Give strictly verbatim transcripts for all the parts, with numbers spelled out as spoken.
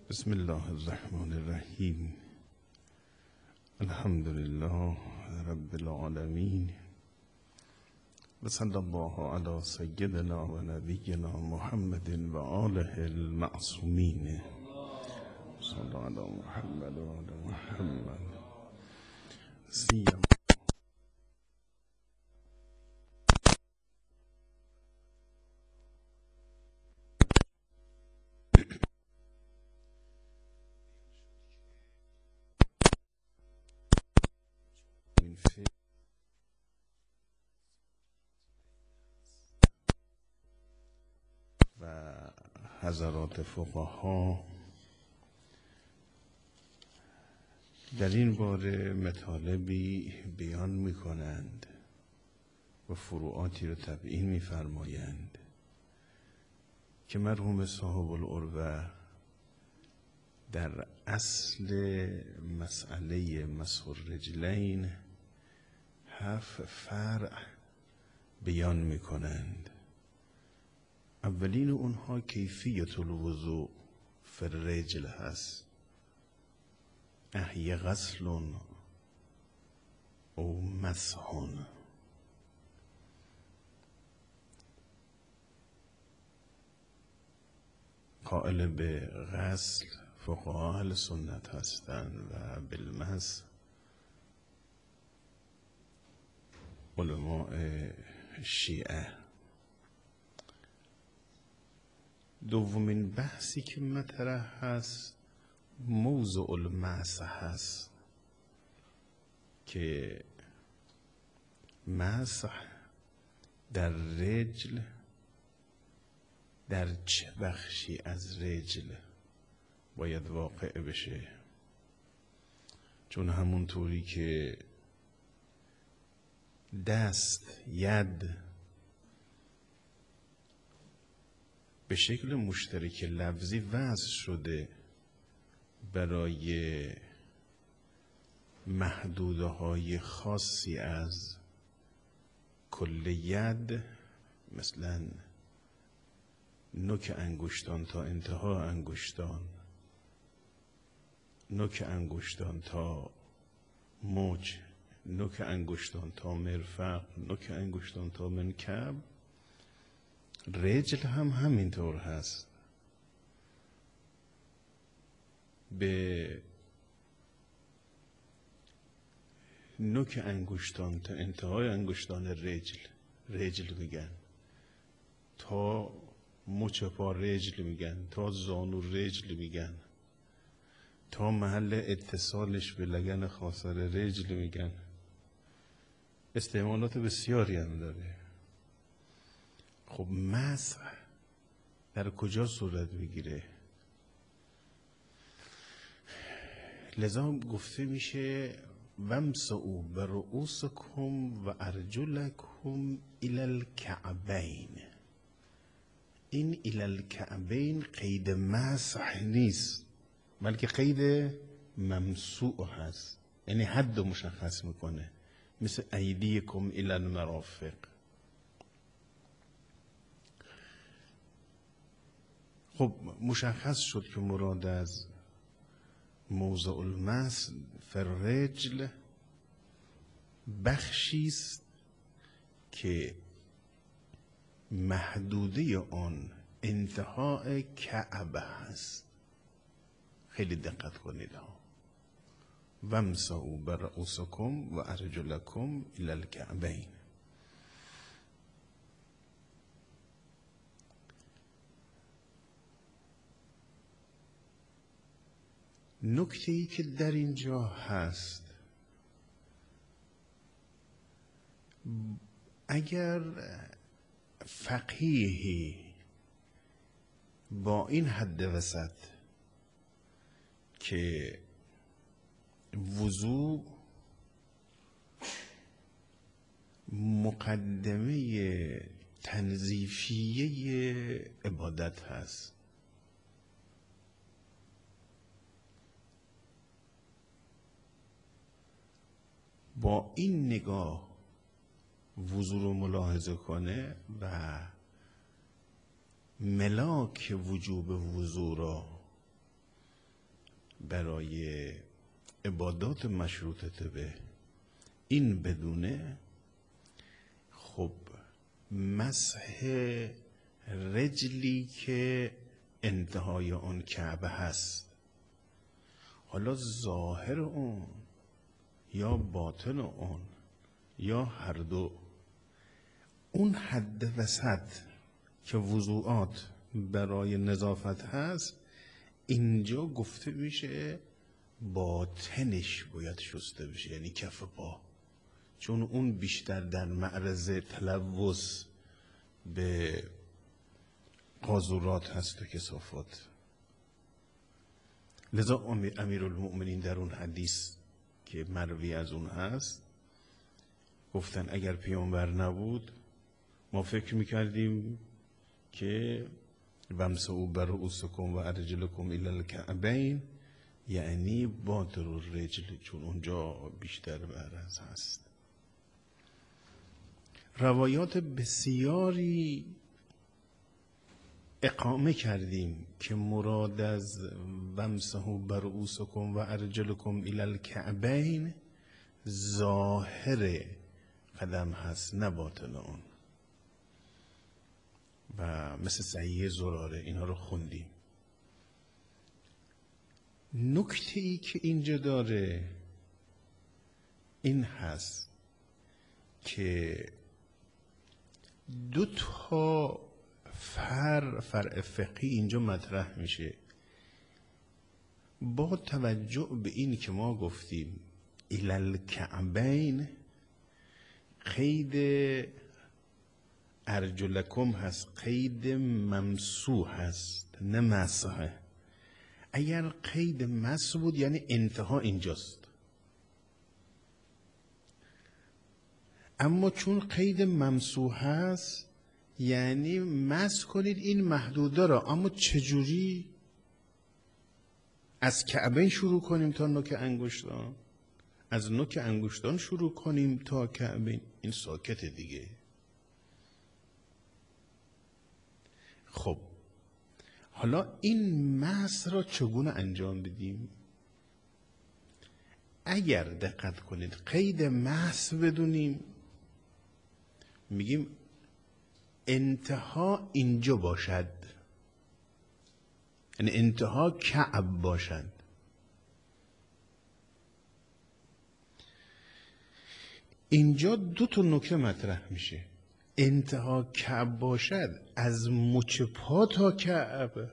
بسم الله الرحمن الرحیم. الحمد لله رب العالمین و صلی الله علی سیدنا و نبینا محمد و آله المعصومین. صلی علی محمد و آل محمد. سیم و حضرات فقها در این باره مطالبی بیان می کنند و فروعاتی رو تبیین می فرمایند که مرحوم صاحب العروة در اصل مسئله مسح الرجلین هفت فرع بیان می کنند. اولین اونها کیفیت الوضوء فی الرجل هست، اهی غسل او مسح. قائل به غسل فقها اهل سنت هستند و بالمسح علماء شیعه. دومین بحثی که مطرح هست موضع المسح هست که مسح در رجل در چه بخشی از رجل باید واقع بشه، چون همون طوری که دست ید به شکل مشترک لفظی وضع شده برای محدوده های خاصی از کل ید، مثلا نوک انگشتان تا انتها انگشتان، نوک انگشتان تا موج، نوک انگشتان تا مرفق، نوک انگشتان تا منکب. رجل هم همینطور هست، به نوک انگشتان تا انتهای انگشتان رجل رجل میگن، تا مچ پا رجل میگن، تا زانو رجل میگن، تا محل اتصالش به لگن خاصر رجل میگن. استعمالات بسیاری هم داره. خب مسح در کجا صورت میگیره؟ لذا گفته میشه وامسحوا برؤوسکم و ارجلکم الی الکعبین. این الی الکعبین قید مسح نیست، بلکه قید ممسوح هست، یعنی حد مشخص میکنه، مثل ایدیکم الی المرافق. خب مشخص شد که مراد از موضع المسح فی الرجل بخشی است که محدوده آن انتهای کعبه هست. خیلی دقت کنید ها. وامسحوا برؤوسکم و ارجلکم الی الکعبین. نکته‌ای که در اینجا هست، اگر فقیهی با این حد وسط که وضوء مقدمه تنظیفیه عبادت هست، با این نگاه وضوء رو ملاحظه کنه و ملاک وجوب وضوء را برای عبادات مشروطه به این بدونه، خب مسح رجلی که انتهای اون کعبه هست، حالا ظاهر اون یا باطن اون یا هر دو، اون حد وسط که وضوعات برای نظافت هست، اینجا گفته میشه باطنش باید شسته بشه، یعنی کف پا، چون اون بیشتر در معرض تلوث به قاذورات هست و کثافات. لذا امیرالمؤمنین در اون حدیث که مروی از اون هست گفتن اگر پیامبر نبود ما فکر میکردیم که وامسحوا برؤوسکم و ارجلکم الی الکعبین، یعنی باطن الرجل، چون اونجا بیشتر معرض هست. روایات بسیاری اقامه کردیم که مراد از وامسحوا برؤوسکم و ارجلکم الی الکعبین ظاهر قدم هست، نه باطن اون. و مثل صحیح زراره اینها رو خوندیم. نکته ای که اینجا داره این هست که دو تا فر فرع فقهی اینجا مطرح میشه. با توجه به این که ما گفتیم الی الکعبین، قید ارجلکم هست، قید ممسوح هست نه مسح. اگر قید مسح بود یعنی انتها اینجاست، اما چون قید ممسوح هست یعنی مسح کنید این محدوده را. اما چجوری؟ از کعبین شروع کنیم تا نوک انگشتان، از نوک انگشتان شروع کنیم تا کعبین، این ساکت دیگه. خب حالا این مسح را چگونه انجام بدیم؟ اگر دقت کنید قید مسح بدونیم، میگیم انتها اینجا باشد، یعنی انتها کعب باشد. اینجا دو تا نکته مطرح میشه. انتها کعب باشد از مچ پا تا کعب،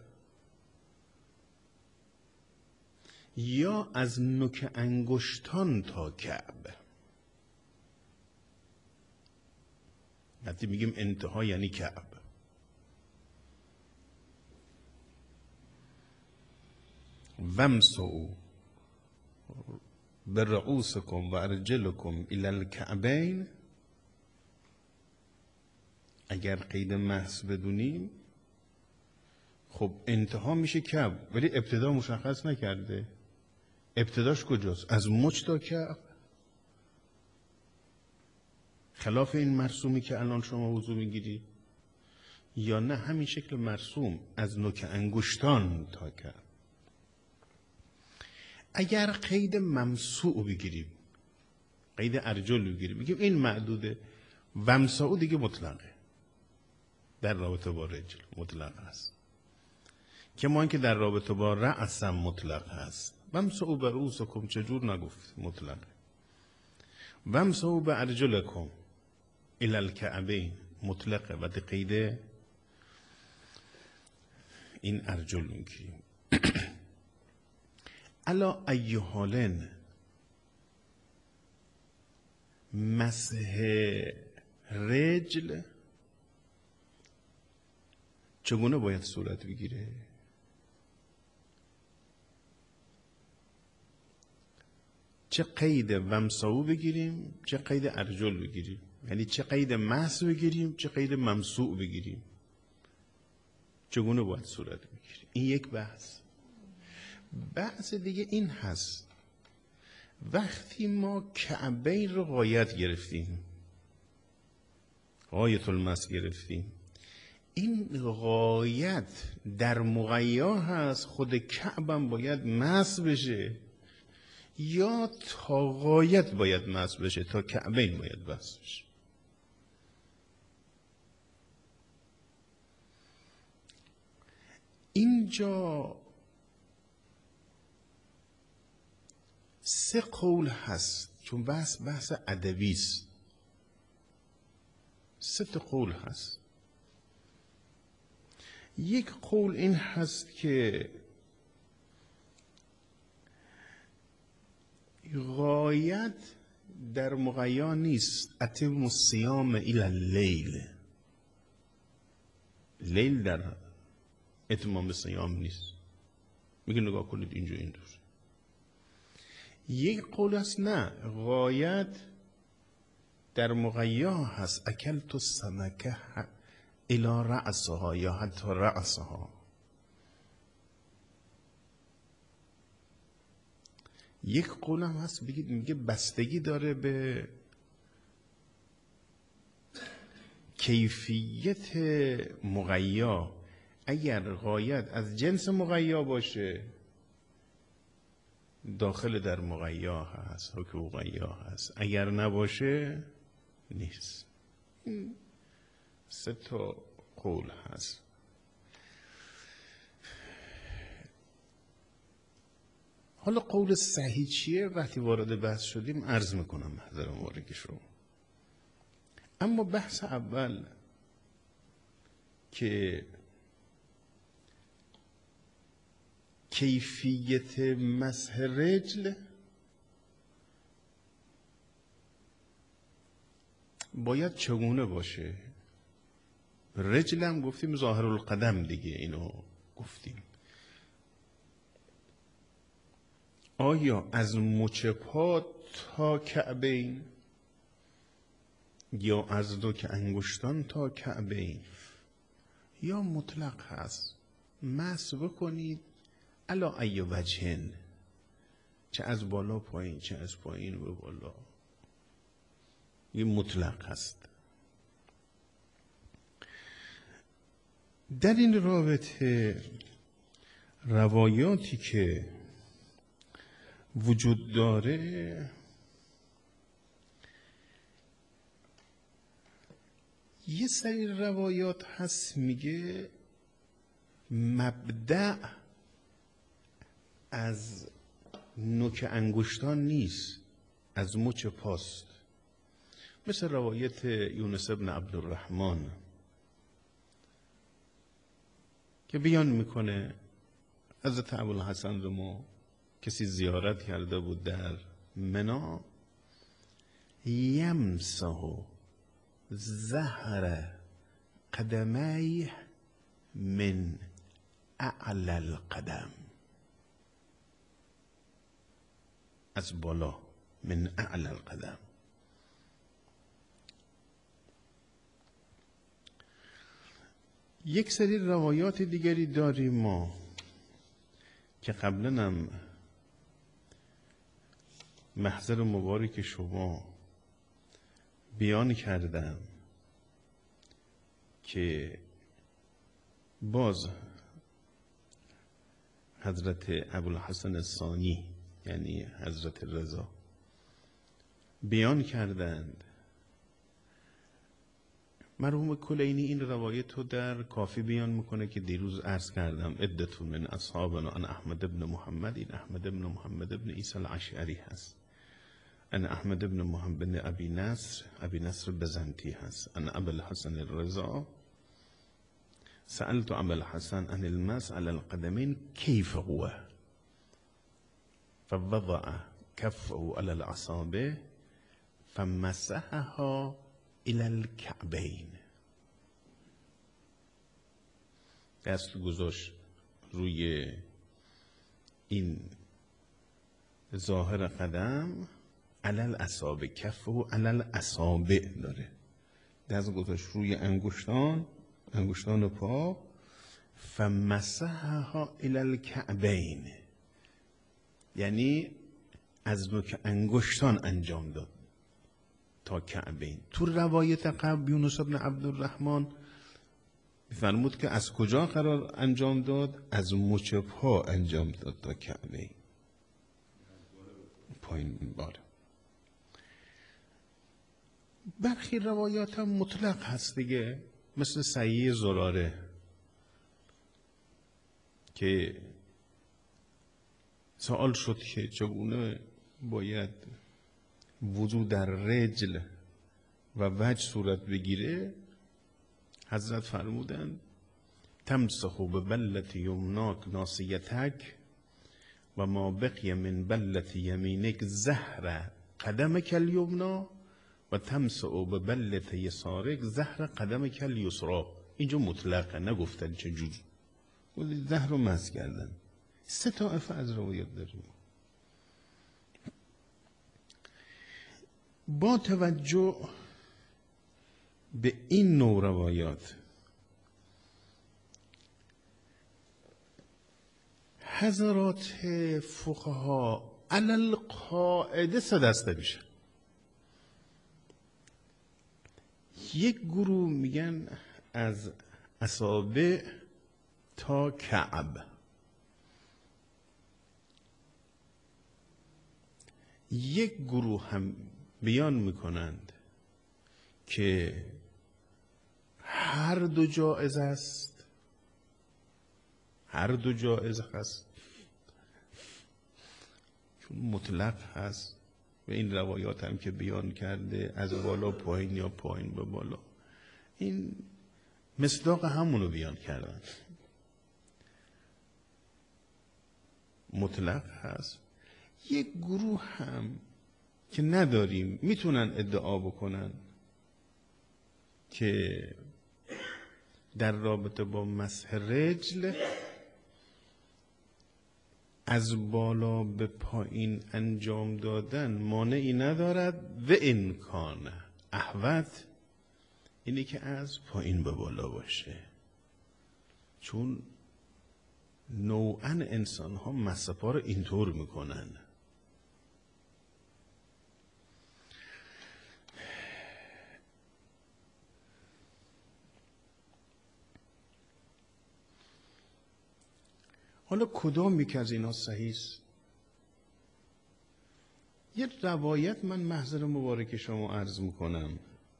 یا از نوک انگشتان تا کعب. وقتی میگیم انتها یعنی کعب. وامسحوا برؤوسکم و ارجلکم الی الکعبین، اگر قید محض بدونیم خب انتها میشه کعب، ولی ابتدا مشخص نکرده. ابتداش کجاست؟ از مچ تا کعب، خلاف این مرسومی که الان شما وضو میگیری، یا نه همین شکل مرسوم از نوک انگشتان تا کعب. اگر قید ممسوع بگیریم، قید ارجل بگیریم، بگیم این معدوده، وامسحوا دیگه مطلقه، در رابطه با رجل مطلق هست، که ما اینکه در رابطه با رأس هم مطلق هست. وامسحوا برؤوسکم چجور نگفت مطلقه. وامسحوا بارجلکم الی الکعبین مطلقه، و قید این ارجل میگیریم. الا ای حالن مسح رجل چگونه باید صورت بگیره؟ چه قید وامسحوا بگیریم، چه قید ارجل بگیریم، یعنی چه قید مسح بگیریم، چه قید ممسوع بگیریم، چگونه باید صورت بگیریم. این یک بحث. بحث دیگه این هست وقتی ما کعبین رو غایت گرفتیم، غایت المسح گرفتیم، این غایت در مغیا هست، خود کعبم باید مس بشه یا تا غایت باید مس بشه، تا کعبین باید مس بشه؟ اینجا سه قول هست، چون بحث بحث ادبی است. سه تا قول هست. یک قول این هست که غایت در مغیا نیست، اتم الصیام الی اللیل، لیل در اتمام صیام نیست. میگه نگاه کنید اینجا این دور. یک قول است نه، غایت در مغیا هست، اکلت السمکه الی رأسها یا حتی رأسها. یک قول هم هست بگید میگه بستگی داره به کیفیت مغیا. اگر غایت از جنس مغیا باشه داخل در مغیا هست، حکم مغیا هست، اگر نباشه نیست. سه تا قول هست. حالا قول صحیح چیه؟ وقتی وارد بحث شدیم عرض میکنم محضر مبارکش رو. اما بحث اول که کیفیت مسح رجل باید چگونه باشه؟ رجل هم گفتیم ظاهر القدم دیگه، اینو گفتیم. آیا از مچ پا تا کعبین یا از نوک انگشتان تا کعبین یا مطلق هست؟ مسح بکنید علا ای وجهن، چه از بالا پایین چه از پایین به بالا، یه مطلق هست. در این رابطه روایاتی که وجود داره یه سری روایات هست میگه مبدأ از نوک انگشتان نیست، از مچ پاست. مثل روایت یونس ابن عبدالرحمن که بیان میکنه حضرت ابوالحسن رو ما کسی زیارت کرده بود در منی، یمسح ظهر قدمیه من اعلی القدم، از بالا، من اعلی القدم. یک سری روایات دیگری داریم ما که قبلا هم محضر مبارک شما بیان کردم که باز حضرت ابوالحسن الثانی یعنی حضرت رضا بیان کردند. مرحوم کلینی این روایت رو در کافی بیان میکنه که دیروز عرض کردم عدة من اصحابنا ان احمد ابن محمد، این احمد ابن محمد ابن عیسی الاشعری هست، ان احمد ابن محمد بن ابی نصر، ابی نصر بزنتی هست، ان ابو الحسن الرضا سألت ابا الحسن عن المسح على القدمين كيف هو فوضع كفه على الاصابع فمسحها الى الكعبين، دست گذاشت روی این ظاهر قدم، علی الاصابع، کفه علی الاصابع داره، دست گذاشت روی انگشتان انگشتان پا، فمسحها الی الکعبین، یعنی از نوک انگشتان انجام داد تا کعبین. تو روایت قبل یونس بن عبدالرحمن فرمود که از کجا قرار انجام داد؟ از مچ پا انجام داد تا کعبه. پایین بالا. برخی روایات هم مطلق هست دیگه، مثل سعیه زراره که سوال شد که چگونه باید وضو در رجل و وجه صورت بگیره. حضرت فرمودند تمسح ببلة یمناک ناصیتک و ما بقی من بلة یمینک زهر قدمک الیمنا و تمسح ببلة یسارک زهر قدمک الیسرا. اینجا مطلقه، نگفتن چه جور، زهر رو مسح کردن. سه طایفه از روایات داریم. با توجه به این نوع روایات حضرات فقها علی القاعده سه دسته میشن. یک گروه میگن از اصابع تا کعب، یک گروه هم بیان میکنند که هر دو جایز است، هر دو جایز هست چون مطلق هست و این روایات هم که بیان کرده از بالا پایین یا پایین به بالا، این مصداق همونو بیان کردن، مطلق هست. یک گروه هم که نداریم میتونن ادعا بکنن که در رابطه با مسح رجل از بالا به پایین انجام دادن مانعی ندارد و امکان احوط اینه که از پایین به بالا باشه، چون نوعاً انسان ها مسح پا رو اینطور میکنن. حالا کدام یک از اینا صحیح است؟ یه روایت من محضر مبارک شما عرض میکنم.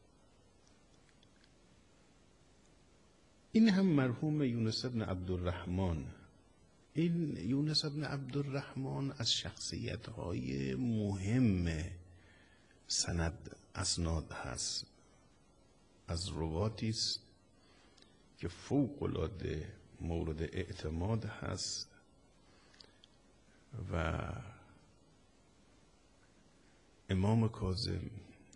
این هم مرحوم یونس بن عبدالرحمن. این یونس بن عبدالرحمن از شخصیت‌های مهم سند اسناد هست، از رواتی است که فوق‌العاده مورد اعتماد هست و امام کاظم،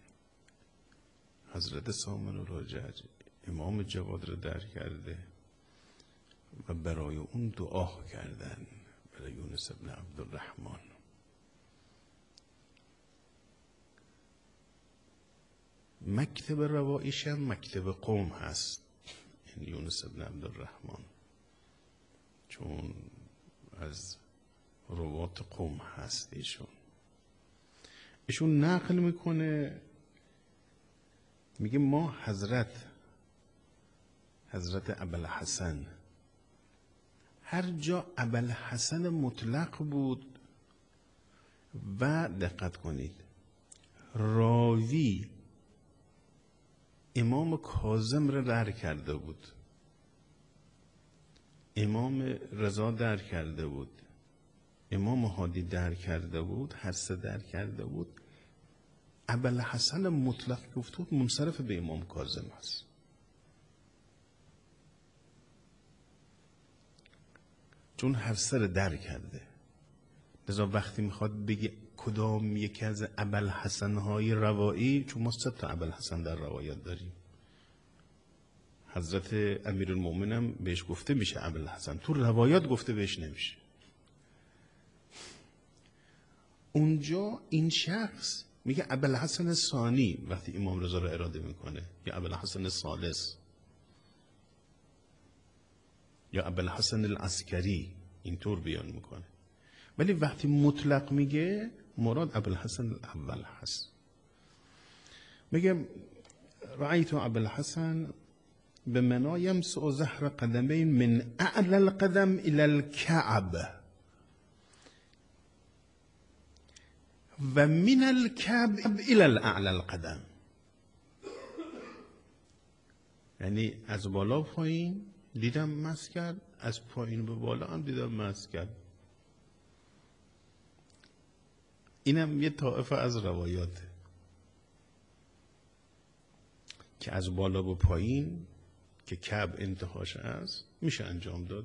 حضرت سامن و راجج، امام جواد را در کرده و برای اون دعا کردن، برای یونس بن عبدالرحمن. مکتب روایش هم مکتب قوم هست، این یونس بن عبدالرحمن، چون از روات قوم هست. ایشون ایشون نقل میکنه، میگه ما حضرت حضرت ابوالحسن، هر جا ابوالحسن مطلق بود و دقت کنید راوی امام کاظم را در کرده بود، امام رضا در کرده بود، امام هادی در کرده بود، هر سه در کرده بود. ابوالحسن مطلق گفت بود منصرف به امام کاظم است. چون هر سه در کرده، لذا وقتی میخواد بگه کدام یکی از ابوالحسن های روایی، چون ما سه تا ابوالحسن در روایت داریم، حضرت امیرالمومنین هم بهش گفته میشه ابوالحسن، تو روایات گفته بهش نمیشه. اونجا این شخص میگه ابوالحسن ثانی وقتی امام رضا رو اراده میکنه، یا ابوالحسن ثالث، یا ابوالحسن العسکری، اینطور بیان میکنه. ولی وقتی مطلق میگه مراد ابوالحسن الاول هست. میگه رأیت ابوالحسن به معنای یمسح ظهر قدمین من اعلی القدم الی الکعب و من الکعب الی الاعلی القدم، یعنی از بالا پایین دیدم مسح کرد، از پایین به بالا هم دیدم مسح کرد. اینم یه طائفه از روایاته که از بالا به پایین که کعب انتهاش است میشه انجام داد.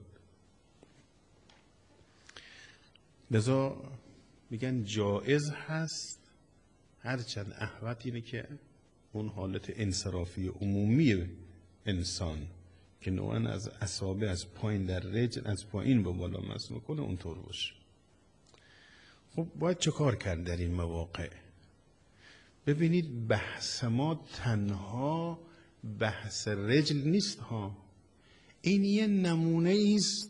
لذا میگن جائز هست، هرچند احوط اینه که اون حالت انصرافی عمومی انسان که نوعا از اصابع از پایین در رجل از پایین به بالا مسح میکنه اونطور باشه. خب باید چه کار کرد در این مواقع؟ ببینید بحث ما تنها بحث رجل نیست ها، این یه نمونه است،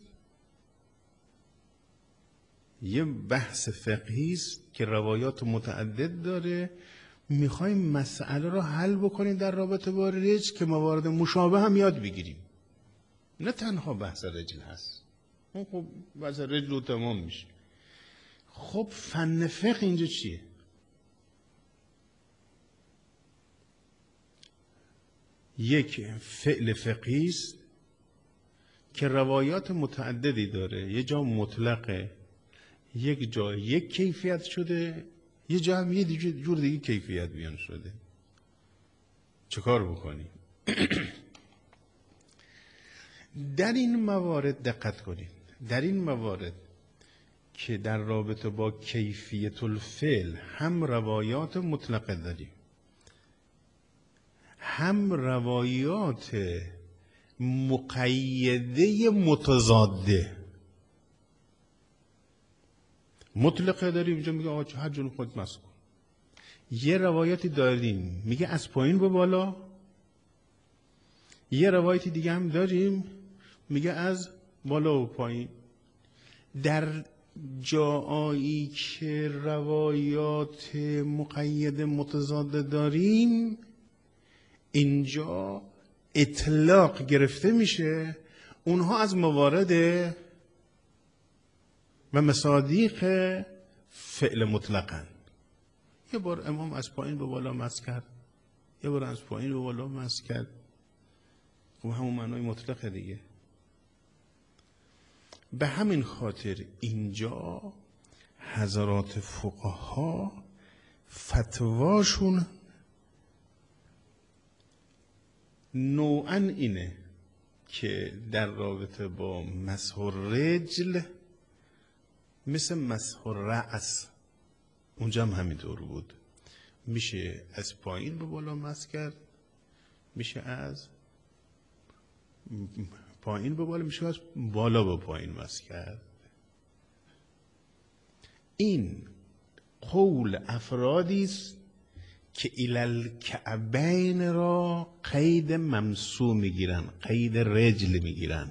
یه بحث فقهی است که روایات متعدد داره. میخوایم مسئله رو حل بکنیم در رابطه با رجل که موارد مشابه هم یاد بگیریم، نه تنها بحث رجل هست. خب بحث رجل رو تمام میشه. خب فن فقه اینجا چیه؟ یک فعل فقهی است که روایات متعددی داره، یه جا مطلقه، یک جا یک کیفیت شده، یه جا هم یه جور دیگه کیفیت بیان شده. چه کار بکنیم؟ در این موارد دقت کنید، در این موارد که در رابطه با کیفیت الفعل هم روایات مطلقه داریم، هم روایات مقیده متضاده. مطلقه داریم اینجا میگه آقا هر جون خود مسح کن. یه روایتی داریم میگه از پایین به بالا، یه روایتی دیگه هم داریم میگه از بالا و پایین. در جایی که روایات مقید متضاد داریم اینجا اطلاق گرفته میشه، اونها از موارد و مصادیق فعل مطلقن. یه بار امام از پایین به بالا مسح کرد، یه بار از پایین به بالا مسح کرد، خب همون معنای مطلقه دیگه. به همین خاطر اینجا حضرات فقها فتواشون نوعا اینه که در رابطه با مسح الرجل مثل مسح الرأس اونجا هم همینطور بود، میشه از پایین به بالا مسح کرد، میشه از پایین به بالا، میشه از بالا به پایین مسح کرد. این قول افرادی است که الی الکعبین را قید ممسو میگیرن، قید رجل میگیرن.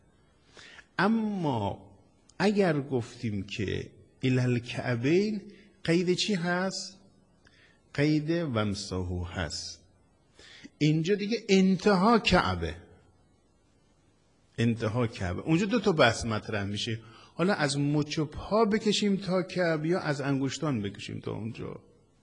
اما اگر گفتیم که الی الکعبین قید چی هست؟ قید ومسحو هست. اینجا دیگه انتها کعبه، انتها کعبه. اونجا دو تا بحث مطرح میشه، حالا از مچ و پا بکشیم تا کعبه یا از انگشتان بکشیم تا اونجا.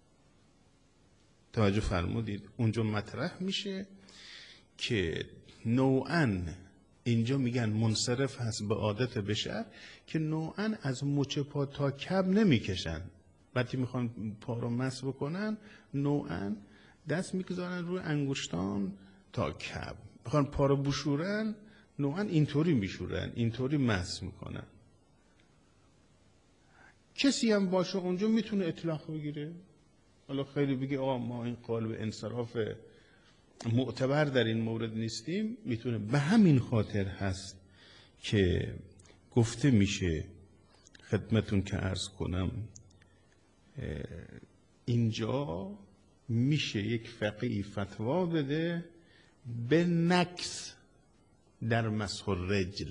توجه فرمودید؟ اونجا مطرح میشه که نوعاً اینجا میگن منصرف هست به عادت بشر که نوعاً از مچ پا تا کعب نمیکشن، وقتی میخوان پا رو مسح بکنن نوعاً دست میگذارن روی انگشتان تا کعب. میخوان پا رو بشورن نوعاً اینطوری میشورن، اینطوری مسح میکنن. کسی هم باشه اونجا میتونه اطلاق بگیره، حالا خیلی بگه آقا ما این قالب انصراف معتبر در این مورد نیستیم، میتونه. به همین خاطر هست که گفته میشه خدمتون که عرض کنم اینجا میشه یک فقیه فتوا بده به نکس در مسح الرجل،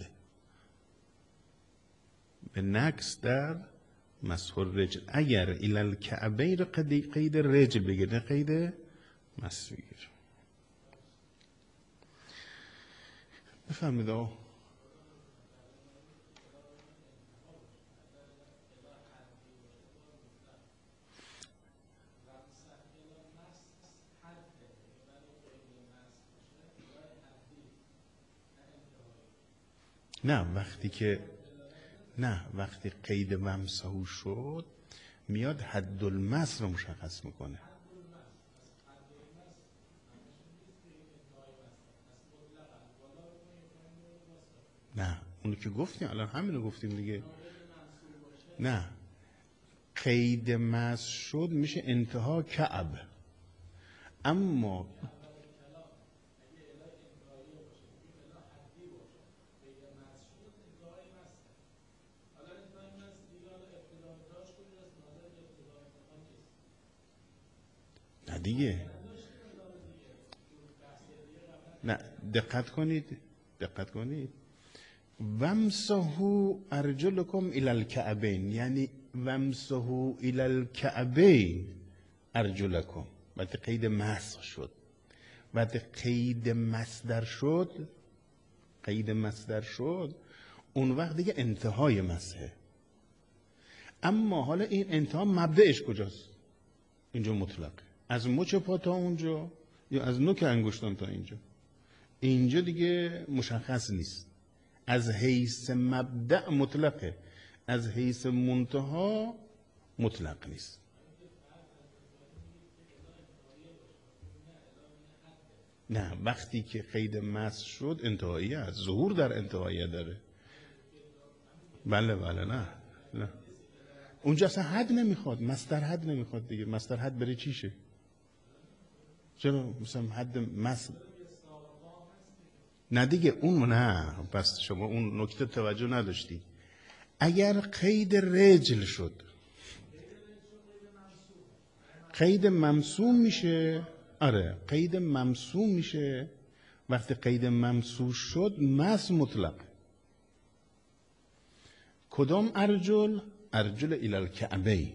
به نکس در مسح الرجل. اگر الی الکعبین قید رجل بگیره، قید مسح بگیره. بفرمید آقا. نه وقتی که نه وقتی قید ومسه شد میاد حد المس رو مشخص میکنه. نه اونو که گفتیم الان همینو گفتیم دیگه. نه قید مس شد میشه انتها کعب، اما نه دیگه. نه دقت کنید دقت کنید وامسحوا ارجلکم الی الکعبین، یعنی وامسحوا الی الکعبین ارجلکم. وقتی قید مسح شد، وقتی قید مصدر شد قید مصدر شد اون وقت دیگه انتهای مسحه. اما حالا این انتها مبدأش کجاست؟ اینجا مطلقه، از مچ پا تا اونجا یا از نوک انگشتان تا اینجا. اینجا دیگه مشخص نیست. از حیث مبدأ مطلقه، از حیث منتها مطلق نیست. نه وقتی که قید مسح شد انتهایی است، ظهور در انتهایی داره. بله بله. نه نه اونجا اصلا حد نمیخواد، مصدر حد نمیخواد دیگه. مصدر حد بره چیشه؟ چرا مثلا حد مس نه دیگه اون نه. پس شما اون نکته توجه نداشتی. اگر قید رجل شد قید ممسوم میشه. آره قید ممسوم میشه. وقتی قید ممسوم شد مس مطلق. کدام ارجل؟ ارجل الی الکعبین.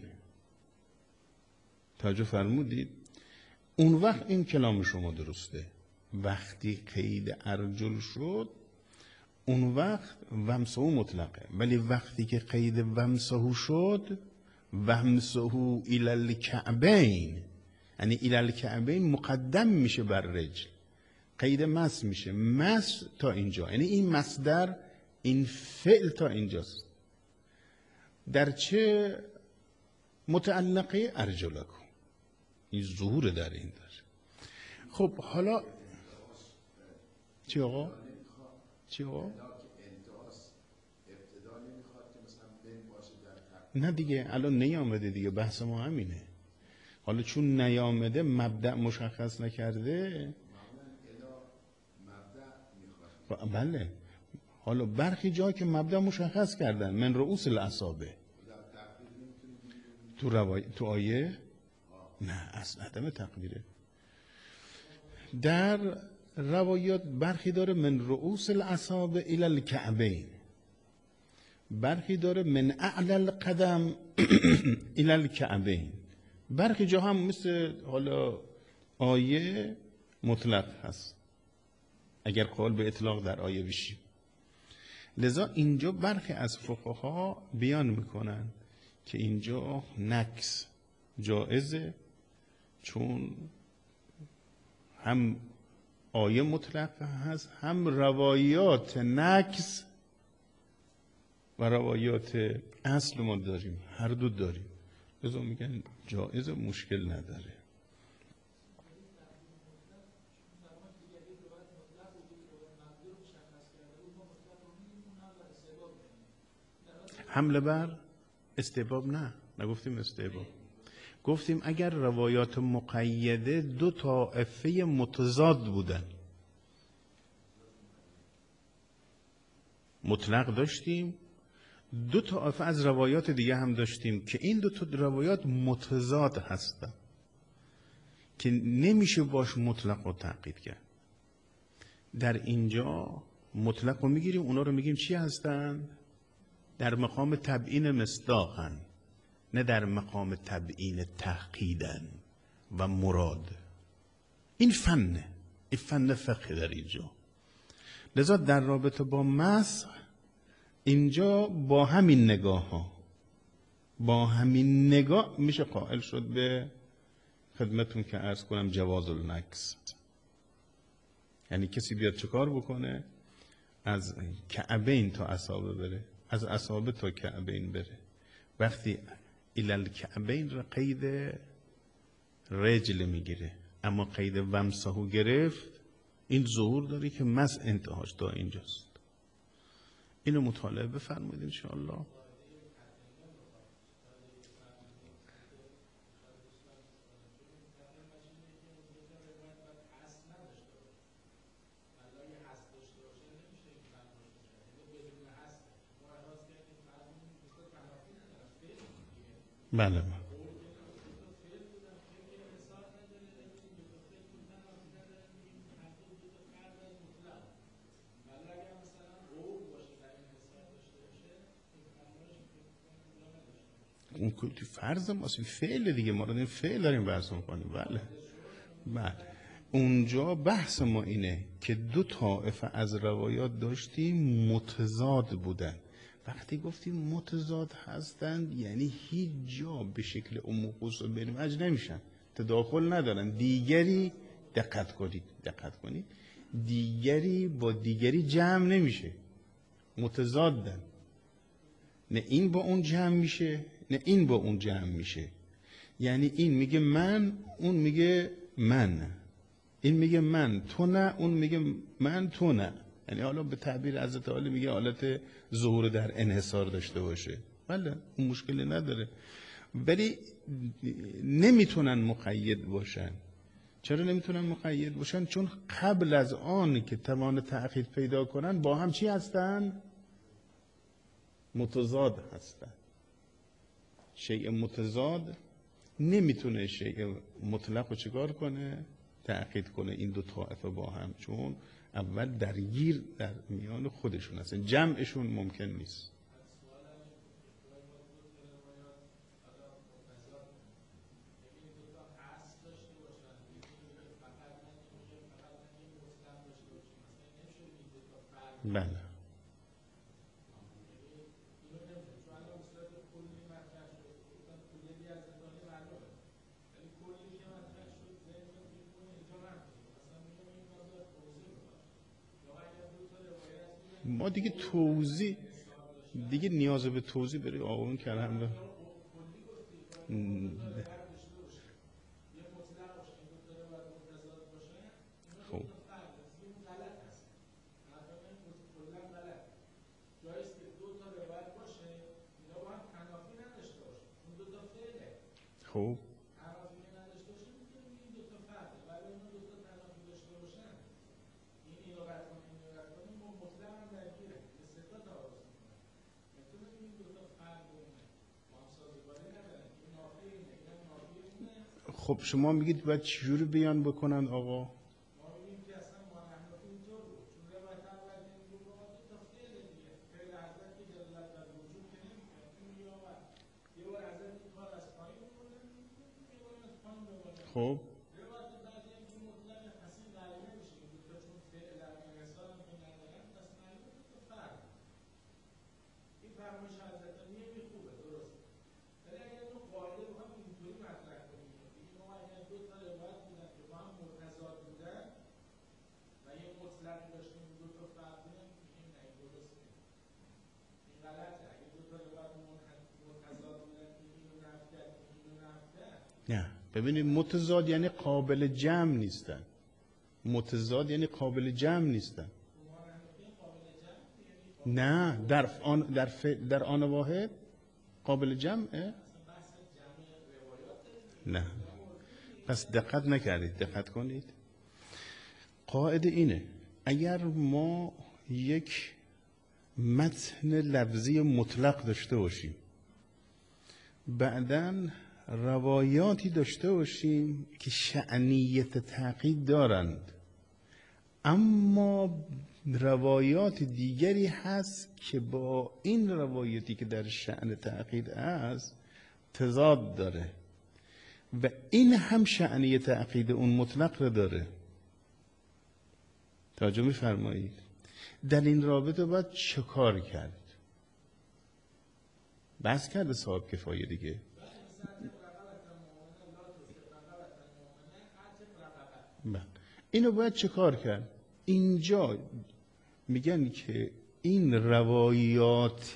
توجه فرمودید؟ اون وقت این کلام شما درسته. وقتی قید ارجل شد اون وقت ومسه مطلقه، ولی وقتی که قید ومسه شد ومسه الی الکعبین، یعنی الی الکعبین مقدم میشه بر رجل، قید مس میشه. مس تا اینجا، یعنی این مصدر این فعل تا اینجاست. در چه متعلقه؟ ارجلکم. این ظهور در این داره. خب حالا چی آقا؟ چی آقا؟ نه دیگه الان نیامده دیگه، بحث ما همینه. حالا چون نیامده مبدأ مشخص نکرده. بله حالا برخی جا که مبدأ مشخص کردن، من رؤوس الاصابع تو روای... تو آیه نه اصلا عدم تقدیره. در روایات برخی داره من رؤوس الاصابع الی الکعبین، برخی داره من اعلی القدم الی الکعبین، برخی جا هم مثل حالا آیه مطلق هست اگر قول به اطلاق در آیه بشیم. لذا اینجا برخی از فقها بیان میکنن که اینجا نکس جائزه، چون هم آیه مطلق هست هم روایات نکس و روایات اصل ما داریم، هر دو داریم. لذا میگن جائزه، مشکل نداره. حمله بر استحباب نه، نگفتیم استحباب، گفتیم اگر روایات مقیده دو طائفه متضاد بودن. مطلق داشتیم، دو طائفه از روایات دیگه هم داشتیم که این دو تا روایات متضاد هستن که نمیشه باش مطلق رو تقیید کرد. در اینجا مطلق رو میگیریم، اونا رو میگیم چی هستن؟ در مقام تبیین مصداقن، نه در مقام تبیین تحقیدن و مراد. این فنه، این فن فقه در اینجا. لذا در رابطه با مسح اینجا با همین نگاه ها با همین نگاه میشه قائل شد به خدمتون که عرض کنم جواز النکس. یعنی کسی بیاد چه کار بکنه؟ از کعبین تا اصابه بره، از اصابه تا کعبین بره. وقتی الال کعبین را قید رجل میگیره، اما قید ومسحو گرفت، این ظهور داره که مس انتهاش تا اینجاست. اینو مطالعه بفرمایید انشاءالله. بله اون که فرض ماست، فعل دیگه، ما رو این فعل داریم بحث می‌کنیم. بله بله اونجا بحث ما اینه که دو طائفه از روایات داشتیم متضاد بودن. وقتی گفتیم متضاد هستند یعنی هیچ جا به شکل ام قوس و بن وجه نمیشن، تداخل ندارن. دیگری دقت کنید دقت کنید دیگری با دیگری جمع نمیشه، متضادن. نه این با اون جمع میشه نه این با اون جمع میشه. یعنی این میگه من، اون میگه من، این میگه من تو نه، اون میگه من تو نه. یعنی حالا به تعبیر حضرت علی میگه حالت ظهور در انحصار داشته باشه. بله اون مشکلی نداره، ولی نمیتونن مقید باشن. چرا نمیتونن مقید باشن؟ چون قبل از آن که توان تأکید پیدا کنن با هم چی هستن؟ متضاد هستن. شیء متضاد نمیتونه شیء مطلق رو چیکار کنه؟ تأکید کنه. این دو طائفه با هم چون اول درگیر در میان خودشون هستن، جمعشون ممکن نیست. بله ما دیگه توضیح دیگه نیاز به توضیح برای آقایون کردن. خب خب خب شما میگید باید چجوری بیان بکنن آقا؟ خب نه ببینید متضاد یعنی قابل جمع نیستن. متضاد یعنی قابل جمع نیستن. نه در آن در ف... در آن واحد قابل جمعه؟ نه پس دقت نکردید. دقت کنید. قاعده اینه اگر ما یک متن لفظی مطلق داشته باشیم، بعداً روایاتی داشته باشیم که شأنیت تأکید دارند، اما روایات دیگری هست که با این روایاتی که در شأن تأکید است تضاد داره و این هم شأنیت تأکید اون مطلق رو داره. توجه می‌فرمایید؟ در این رابطه باید چه کار کرد؟ بس کرده صاحب کفایه دیگه. اینو باید چه کار کرد؟ اینجا میگن که این روایات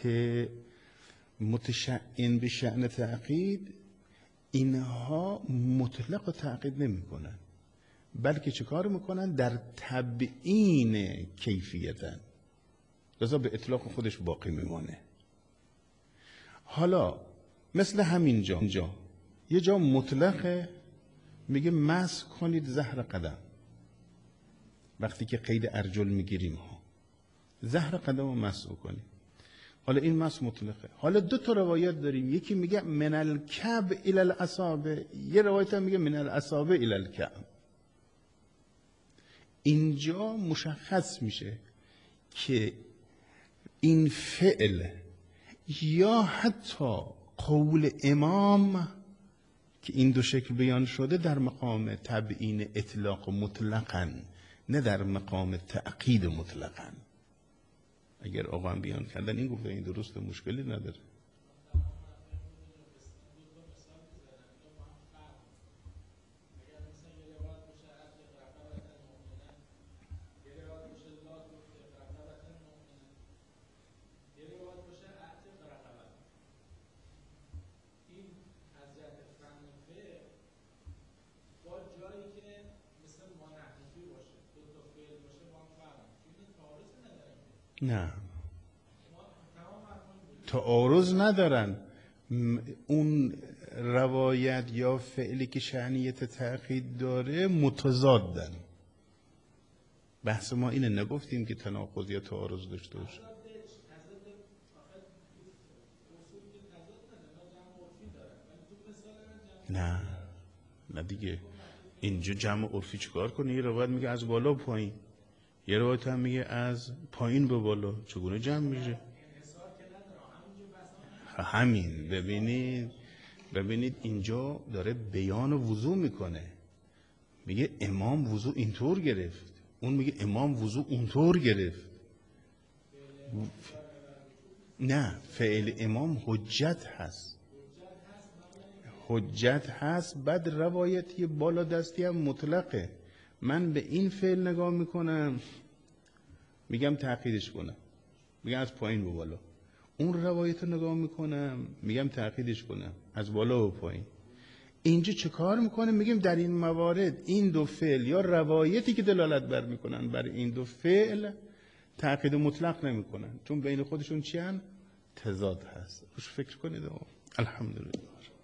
متشعن به شأن تعقید اینها مطلق تعقید نمی کنن، بلکه چه کار میکنن؟ در تبیین کیفیتن، لذا به اطلاق خودش باقی میمانه. حالا مثل همین جا اینجا یه جا مطلقه، میگه مسح کنید زهر قدم، وقتی که قید ارجل میگیریم ها زهر قدم رو مسح کنید. حالا این مسح مطلقه. حالا دو تا روایت داریم، یکی میگه من الکعب الی الاصابع، یه روایت هم میگه من الاصابع الی الکعب. اینجا مشخص میشه که این فعل یا حتی قول امام که این دو شکل بیان شده در مقام تبیین اطلاق مطلقاً، نه در مقام تعقید مطلقاً. اگر آقا بیان کردن این گفته این درست، مشکلی نداره. نه تعارض ندارن. اون روایت یا فعلی که شأنیت تعقید داره متضادن. بحث ما اینه، نگفتیم که تناقض یا تعارض داشته باشه. نه نه دیگه، اینجا جمع عرفی چیکار کنه؟ یه روایت میگه از بالا پایین، یه روایت هم میگه از پایین به بالا، چگونه جمع میشه؟ همین ببینید ببینید اینجا داره بیان وضو میکنه، میگه امام وضو اینطور گرفت، اون میگه امام وضو اونطور گرفت. نه، فعل امام حجت هست، حجت هست. بعد روایتی بالا دستی هم مطلقه. من به این فعل نگاه میکنم میگم تعقیدش کنم، میگم از پایین به بالا. اون روایت رو نگاه میکنم میگم تعقیدش کنم از بالا و پایین. اینجا چه کار میکنه؟ میگیم در این موارد این دو فعل یا روایتی که دلالت بر میکنن بر این دو فعل تعقید مطلق نمیکنن، چون بین خودشون چی هن؟ تضاد هست. روش فکر کنید. الحمدلله.